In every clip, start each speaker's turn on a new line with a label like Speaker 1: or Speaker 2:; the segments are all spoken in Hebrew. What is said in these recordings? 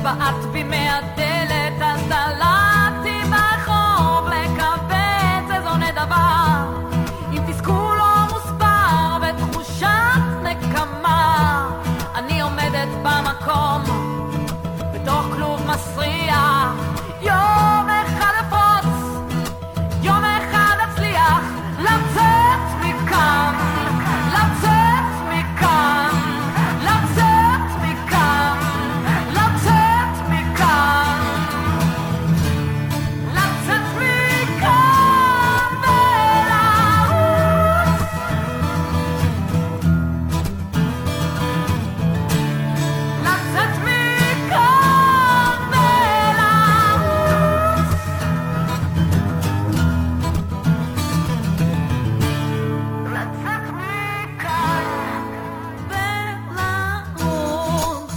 Speaker 1: שבאת בי מהדלת, אז דלתי ברחוב לקבץ איזו נדבה, עם תסכול לא מוסבר ותחושת נקמה. אני עומדת במקום בתוך כלוב מסריח, יום אחד אפרוץ, יום אחד אצליח לצאת מכאן, לצאת מכאן, לצאת מכאן, לצאת מכאן, לצאת מכאן ולרוץ, לצאת מכאן ולרוץ, לצאת מכאן ולרוץ.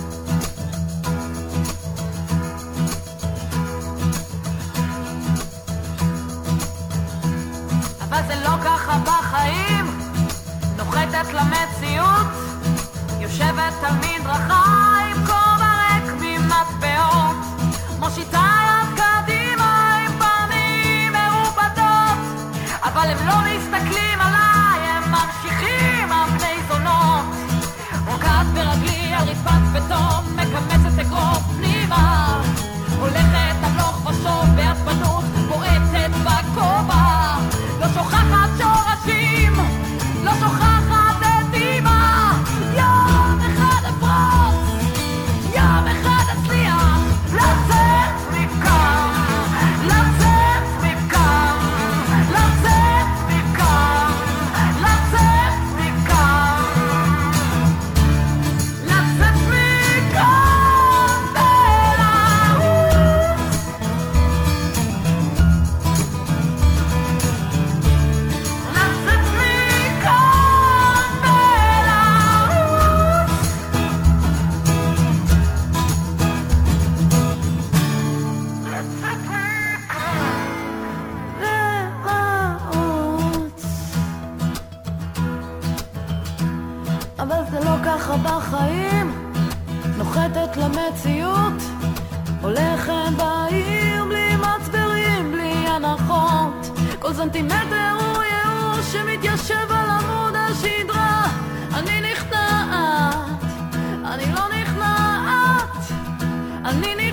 Speaker 1: אבל זה לא ככה בחיים, נוחתת למציאות, יושבת על מדרכה עם כובע ריק ממטבעות, מושיטה יד קדימה עם פנים מרופדות, אבל הם לא מסתכלים עליי, הם ממשיכים על פני זונות. רוקעת ברגלי על רצפת בטון, מקמצת אגרוף פנימה, הולכת הלוך ושוב בעצבנות, בועטת בכובע, לא שוכחת שורשים, לא שוכחת את אמא. יום אחד אפרוץ, יום אחד אצליח לצאת מכאן, לצאת מכאן, לצאת מכאן, לצאת מכאן, לצאת מכאן ולרוץ, לצאת מכאן ולרוץ, לצאת מכאן ולרוץ. אבל זה לא ככה בחיים, נוחתת למציאות, הולכת בעיר בלי מצברים, בלי הנחות, כל סנטימטר הוא ייאוש שמתיישב על עמוד השדרה. אני נכנעת, אני לא נכנעת, אני